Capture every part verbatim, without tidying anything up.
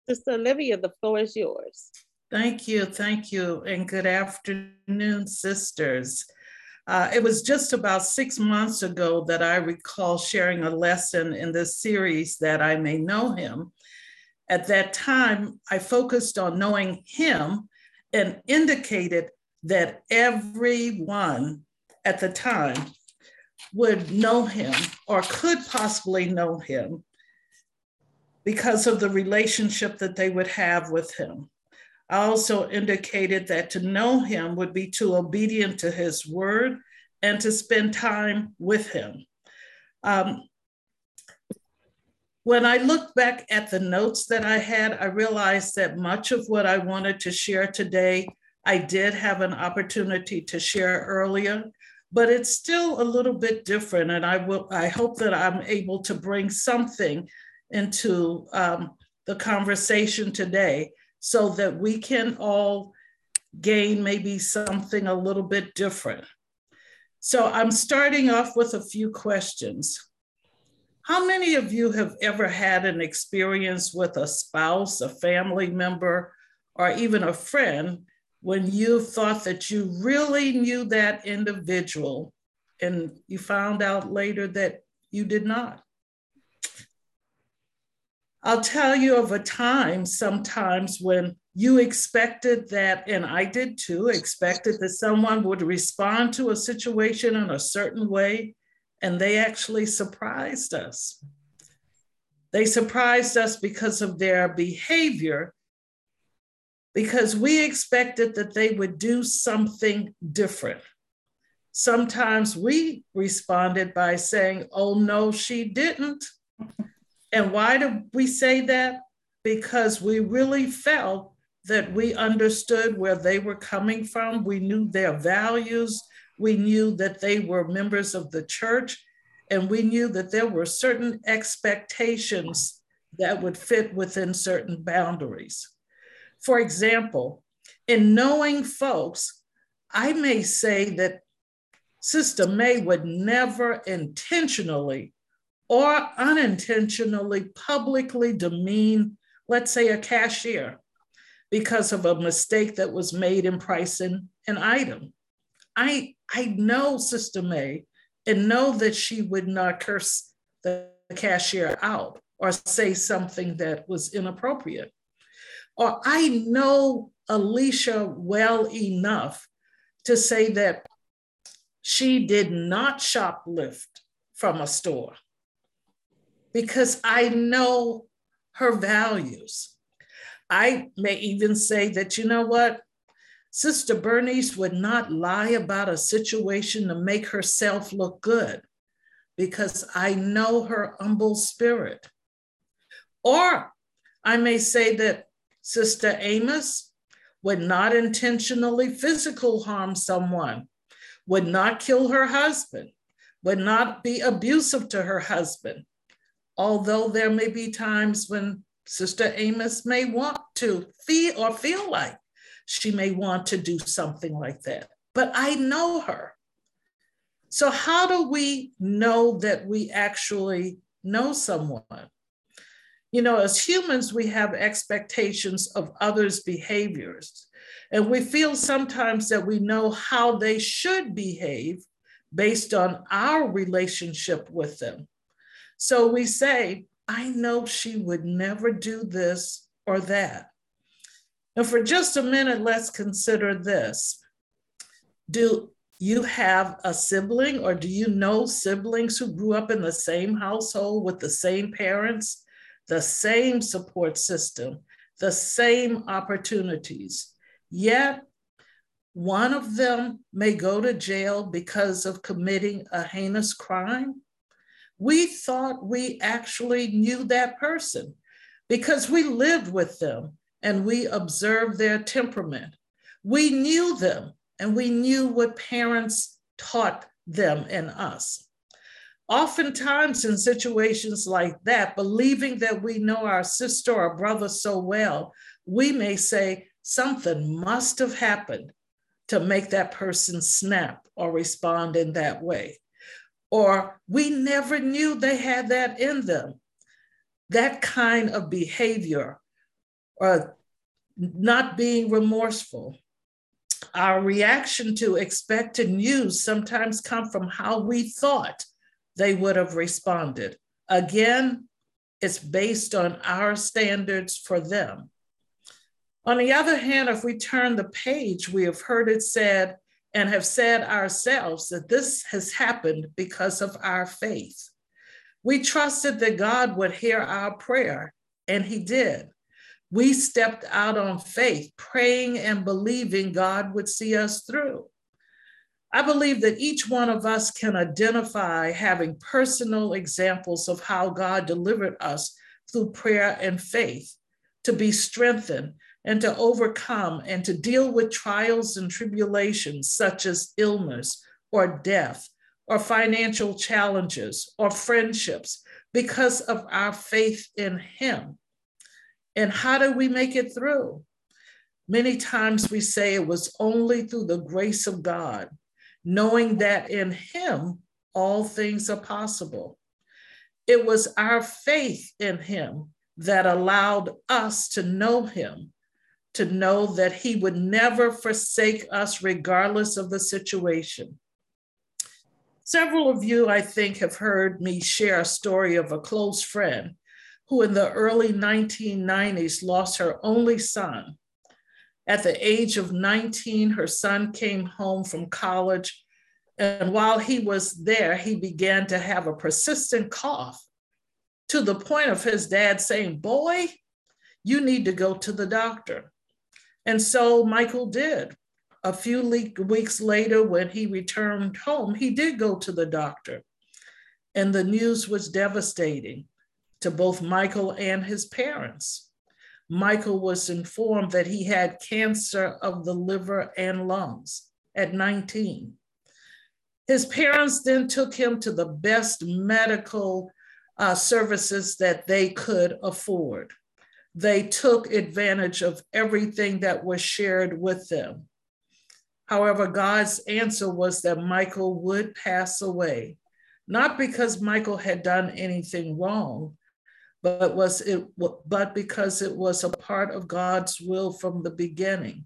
Sister Olivia, the floor is yours. Thank you, thank you, and good afternoon, sisters. Uh, it was just about six months ago that I recall sharing a lesson in this series, That I May Know Him. At that time, I focused on knowing him and indicated that everyone at the time would know him or could possibly know him because of the relationship that they would have with him. I also indicated that to know him would be to obedient to his word and to spend time with him. Um, when I look back at the notes that I had, I realized that much of what I wanted to share today, I did have an opportunity to share earlier, but it's still a little bit different. And I will, I hope that I'm able to bring something into um, the conversation today so that we can all gain maybe something a little bit different. So I'm starting off with a few questions. How many of you have ever had an experience with a spouse, a family member, or even a friend when you thought that you really knew that individual and you found out later that you did not? I'll tell you of a time sometimes when you expected that, and I did too, expected that someone would respond to a situation in a certain way, and they actually surprised us. They surprised us because of their behavior, because we expected that they would do something different. Sometimes we responded by saying, "Oh, no, she didn't." And why do we say that? Because we really felt that we understood where they were coming from. We knew their values. We knew that they were members of the church. And we knew that there were certain expectations that would fit within certain boundaries. For example, in knowing folks, I may say that Sister May would never intentionally or unintentionally publicly demean, let's say, a cashier because of a mistake that was made in pricing an item. I, I know Sister May and know that she would not curse the cashier out or say something that was inappropriate. Or I know Alicia well enough to say that she did not shoplift from a store, because I know her values. I may even say that, you know what, Sister Bernice would not lie about a situation to make herself look good, because I know her humble spirit. Or I may say that Sister Amos would not intentionally physical harm someone, would not kill her husband, would not be abusive to her husband. Although there may be times when Sister Amos may want to feel or feel like she may want to do something like that. But I know her. So how do we know that we actually know someone? You know, as humans, we have expectations of others' behaviors. And we feel sometimes that we know how they should behave based on our relationship with them. So we say, I know she would never do this or that. Now, for just a minute, let's consider this. Do you have a sibling, or do you know siblings who grew up in the same household with the same parents, the same support system, the same opportunities? Yet, one of them may go to jail because of committing a heinous crime. We thought we actually knew that person because we lived with them and we observed their temperament. We knew them and we knew what parents taught them and us. Oftentimes in situations like that, believing that we know our sister or brother so well, we may say something must have happened to make that person snap or respond in that way. Or we never knew they had that in them. That kind of behavior or not being remorseful. Our reaction to expected news sometimes come from how we thought they would have responded. Again, it's based on our standards for them. On the other hand, if we turn the page, we have heard it said and have said ourselves that this has happened because of our faith. We trusted that God would hear our prayer, and he did. We stepped out on faith, praying and believing God would see us through. I believe that each one of us can identify having personal examples of how God delivered us through prayer and faith to be strengthened and to overcome and to deal with trials and tribulations such as illness or death or financial challenges or friendships because of our faith in him. And how do we make it through? Many times we say it was only through the grace of God, knowing that in him all things are possible. It was our faith in him that allowed us to know him, to know that he would never forsake us regardless of the situation. Several of you, I think, have heard me share a story of a close friend who in the early nineteen nineties lost her only son. At the age of nineteen, her son came home from college, and while he was there, he began to have a persistent cough to the point of his dad saying, "Boy, you need to go to the doctor." And so Michael did. A few le- weeks later, when he returned home, he did go to the doctor. And the news was devastating to both Michael and his parents. Michael was informed that he had cancer of the liver and lungs at nineteen. His parents then took him to the best medical uh, services that they could afford. They took advantage of everything that was shared with them. However, God's answer was that Michael would pass away, not because Michael had done anything wrong, but was it, but because it was a part of God's will from the beginning.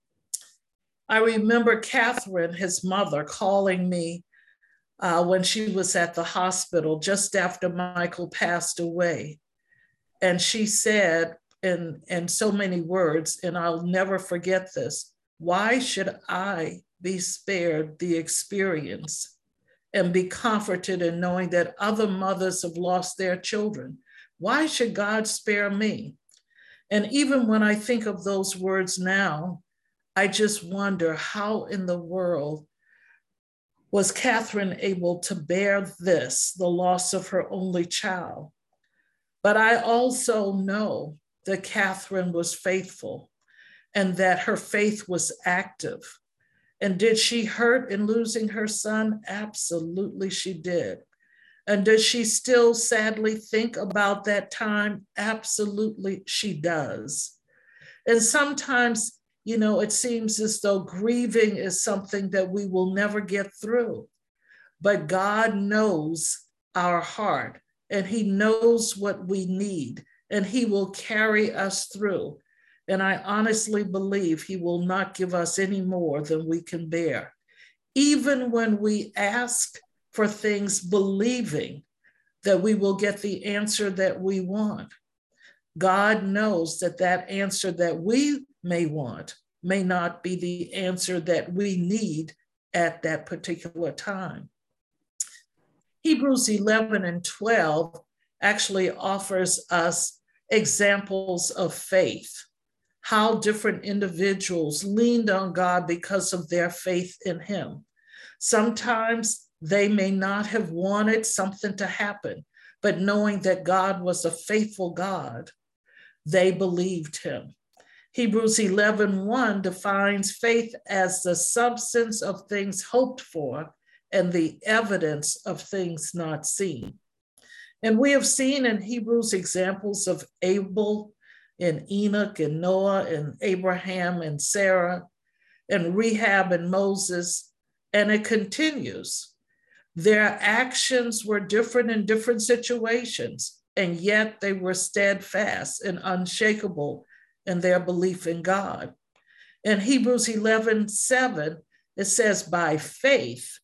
I remember Catherine, his mother, calling me uh, when she was at the hospital just after Michael passed away. And she said in, in so many words, and I'll never forget this, "Why should I be spared the experience and be comforted in knowing that other mothers have lost their children? Why should God spare me?" And even when I think of those words now, I just wonder how in the world was Catherine able to bear this, the loss of her only child? But I also know that Catherine was faithful and that her faith was active. And did she hurt in losing her son? Absolutely she did. And does she still sadly think about that time? Absolutely she does. And sometimes, you know, it seems as though grieving is something that we will never get through. But God knows our heart, and he knows what we need, and he will carry us through. And I honestly believe he will not give us any more than we can bear. Even when we ask for things believing that we will get the answer that we want, God knows that that answer that we may want may not be the answer that we need at that particular time. Hebrews eleven and twelve actually offers us examples of faith, how different individuals leaned on God because of their faith in him. Sometimes they may not have wanted something to happen, but knowing that God was a faithful God, they believed him. Hebrews eleven one defines faith as the substance of things hoped for and the evidence of things not seen. And we have seen in Hebrews examples of Abel and Enoch and Noah and Abraham and Sarah and Rahab and Moses, and it continues. Their actions were different in different situations, and yet they were steadfast and unshakable in their belief in God. In Hebrews eleven seven, it says, by faith,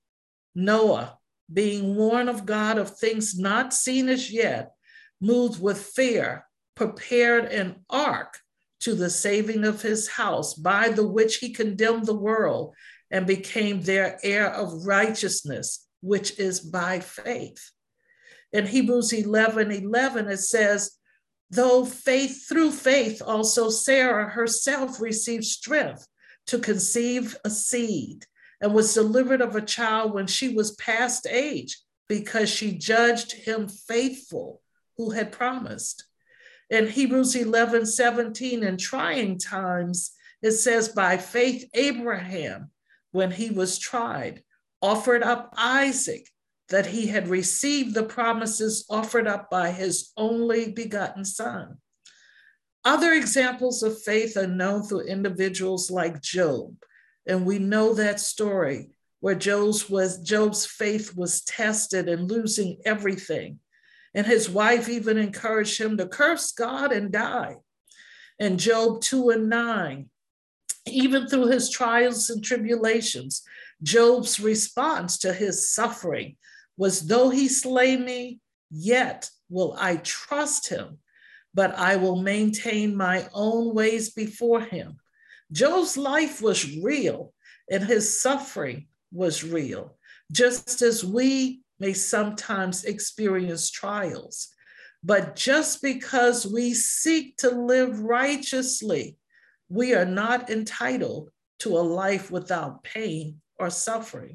Noah, being warned of God of things not seen as yet, moved with fear, prepared an ark to the saving of his house, by the which he condemned the world and became their heir of righteousness, which is by faith. In Hebrews eleven eleven, it says, though faith, through faith also Sarah herself received strength to conceive a seed and was delivered of a child when she was past age, because she judged him faithful who had promised. In Hebrews eleven seventeen, in trying times, it says, by faith Abraham, when he was tried, offered up Isaac, that he had received the promises offered up by his only begotten son. Other examples of faith are known through individuals like Job, and we know that story where Job's, was, Job's faith was tested and losing everything. And his wife even encouraged him to curse God and die. In Job two and nine, even through his trials and tribulations, Job's response to his suffering was, though he slay me, yet will I trust him, but I will maintain my own ways before him. Job's life was real and his suffering was real, just as we may sometimes experience trials. But just because we seek to live righteously, we are not entitled to a life without pain or suffering.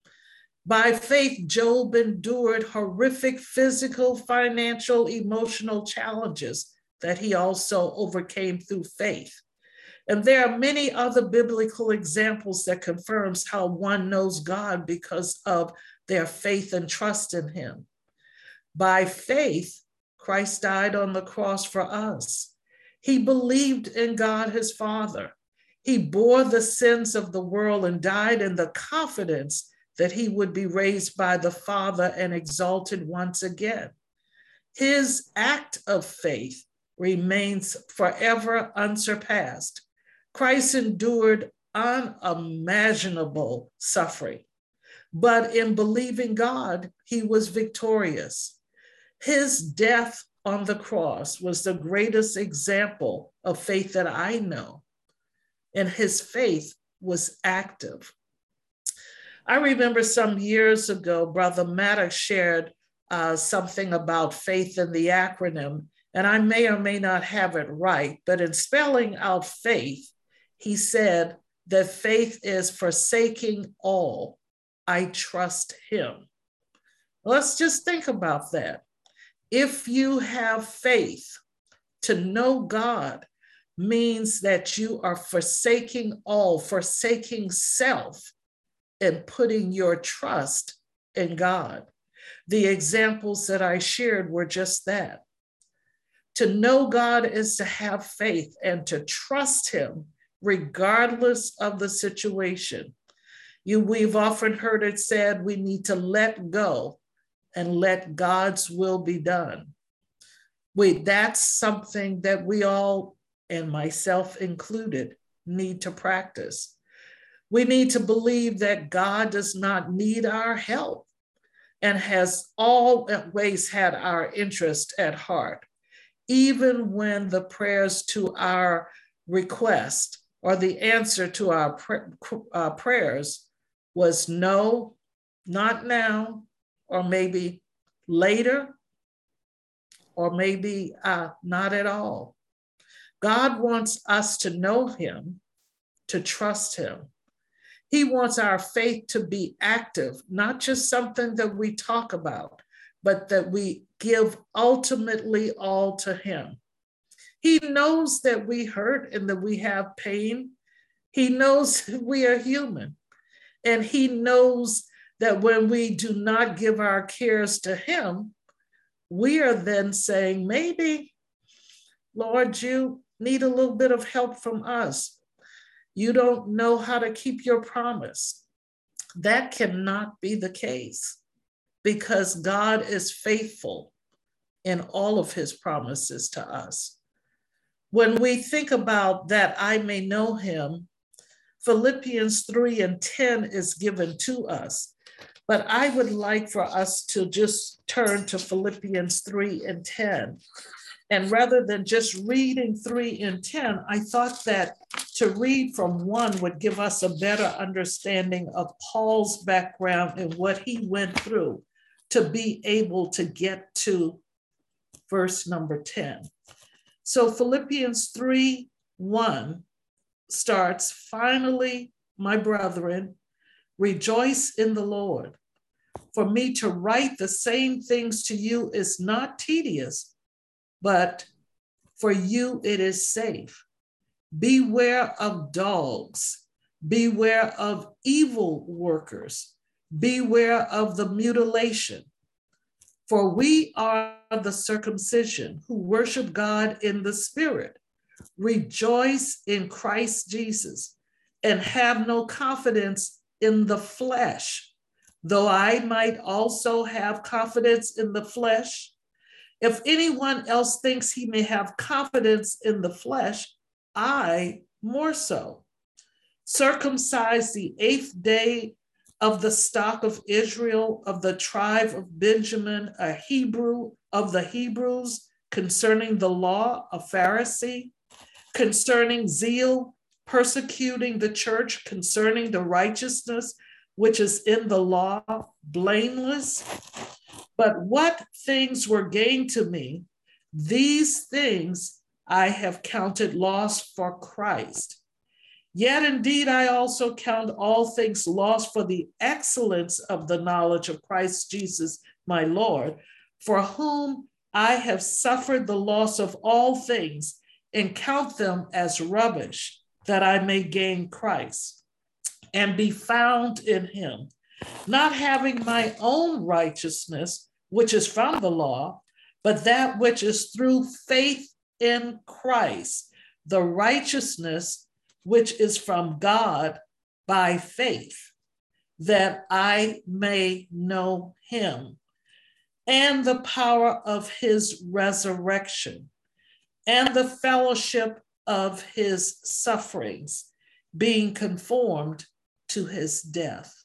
By faith, Job endured horrific physical, financial, emotional challenges that he also overcame through faith. And there are many other biblical examples that confirms how one knows God because of their faith and trust in him. By faith, Christ died on the cross for us. He believed in God, his Father. He bore the sins of the world and died in the confidence that he would be raised by the Father and exalted once again. His act of faith remains forever unsurpassed. Christ endured unimaginable suffering, but in believing God, he was victorious. His death on the cross was the greatest example of faith that I know, and his faith was active. I remember some years ago, Brother Maddox shared uh, something about faith in the acronym, and I may or may not have it right, but in spelling out faith, he said that faith is forsaking all. I trust him. Let's just think about that. If you have faith, to know God means that you are forsaking all, forsaking self, and putting your trust in God. The examples that I shared were just that. To know God is to have faith and to trust him regardless of the situation. You, we've often heard it said we need to let go and let God's will be done. We, that's something that we all, and myself included, need to practice. We need to believe that God does not need our help and has always had our interest at heart, even when the prayers to our request or the answer to our pr- uh, prayers was no, not now, or maybe later, or maybe uh, not at all. God wants us to know him, to trust him. He wants our faith to be active, not just something that we talk about, but that we give ultimately all to him. He knows that we hurt and that we have pain. He knows we are human. And he knows that when we do not give our cares to him, we are then saying, maybe, Lord, you need a little bit of help from us. You don't know how to keep your promise. That cannot be the case because God is faithful in all of his promises to us. when we think about that I may know him, Philippians three and ten is given to us. But I would like for us to just turn to Philippians three and ten. And rather than just reading three and ten, I thought that to read from one would give us a better understanding of Paul's background and what he went through to be able to get to verse number ten. So Philippians three one starts, finally, my brethren, rejoice in the Lord. For me to write the same things to you is not tedious, but for you it is safe. Beware of dogs, beware of evil workers, beware of the mutilation. For we are the circumcision who worship God in the Spirit, rejoice in Christ Jesus, and have no confidence in the flesh, though I might also have confidence in the flesh. If anyone else thinks he may have confidence in the flesh, I more so. Circumcised the eighth day of the stock of Israel, of the tribe of Benjamin, a Hebrew of the Hebrews, concerning the law, a Pharisee, concerning zeal, persecuting the church, concerning the righteousness which is in the law, blameless. But what things were gained to me, these things I have counted loss for Christ. Yet indeed I also count all things lost for the excellence of the knowledge of Christ Jesus my Lord, for whom I have suffered the loss of all things, and count them as rubbish, that I may gain Christ and be found in him, not having my own righteousness, which is from the law, but that which is through faith in Christ, the righteousness which is from God by faith, that I may know him, and the power of his resurrection, and the fellowship of his sufferings, being conformed to his death.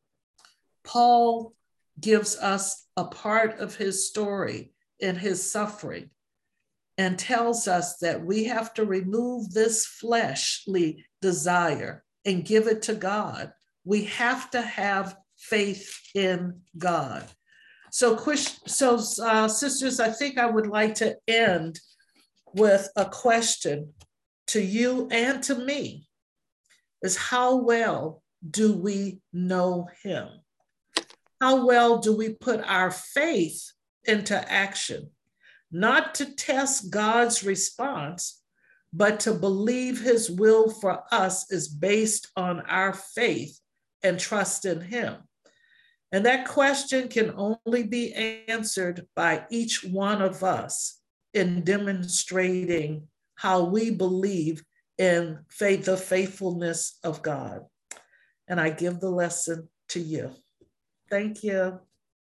Paul gives us a part of his story in his suffering and tells us that we have to remove this fleshly desire and give it to God. We have to have faith in God. So, so uh, sisters, I think I would like to end with a question to you and to me, is how well do we know him? How well do we put our faith into action? Not to test God's response, but to believe his will for us is based on our faith and trust in him. And that question can only be answered by each one of us in demonstrating how we believe in faith, the faithfulness of God. And I give the lesson to you. Thank you.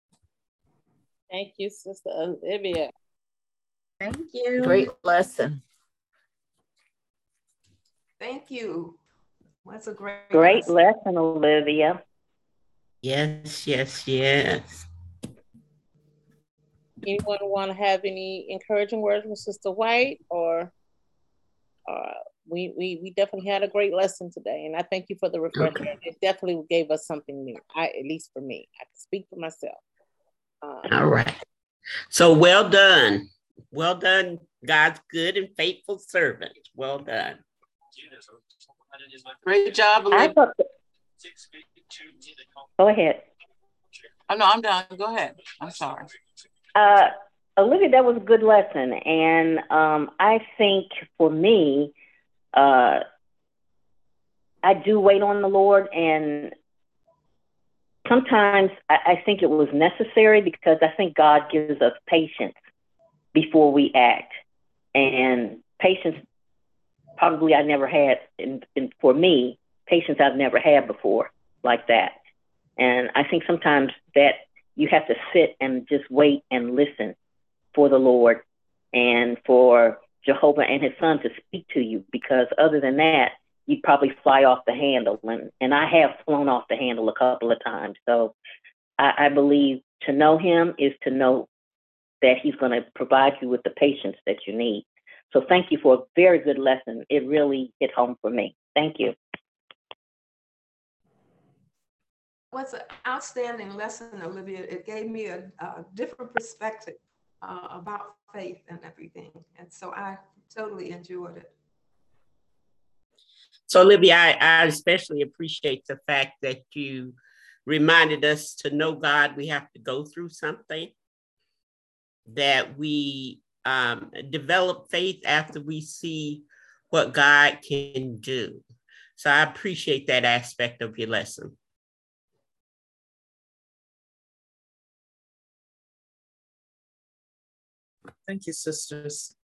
Thank you, Sister Olivia. Thank you. Great lesson. Thank you. That's a great, great lesson. lesson, Olivia. Yes, yes, yes. Anyone want to have any encouraging words from Sister White? Or uh, we, we we definitely had a great lesson today, and I thank you for the refresher. Okay. It definitely gave us something new. I, at least for me, I can speak for myself. Um, All right. So well done, well done, God's good and faithful servant. Well done. Great job, Olivia. That... Go ahead. Oh, no, I'm done. Go ahead. I'm sorry. Uh, Olivia, that was a good lesson. And um, I think for me, uh, I do wait on the Lord. And sometimes I, I think it was necessary because I think God gives us patience before we act. And patience, probably I never had, and, and for me, patience I've never had before like that. And I think sometimes that you have to sit and just wait and listen for the Lord and for Jehovah and his son to speak to you, because other than that, you'd probably fly off the handle. And, and I have flown off the handle a couple of times. So I, I believe to know him is to know that he's going to provide you with the patience that you need. So thank you for a very good lesson. It really hit home for me. Thank you. Was an outstanding lesson, Olivia. It gave me a, a different perspective uh, about faith and everything. And so I totally enjoyed it. So Olivia, I, I especially appreciate the fact that you reminded us to know God, we have to go through something, that we um, develop faith after we see what God can do. So I appreciate that aspect of your lesson. Thank you, sisters.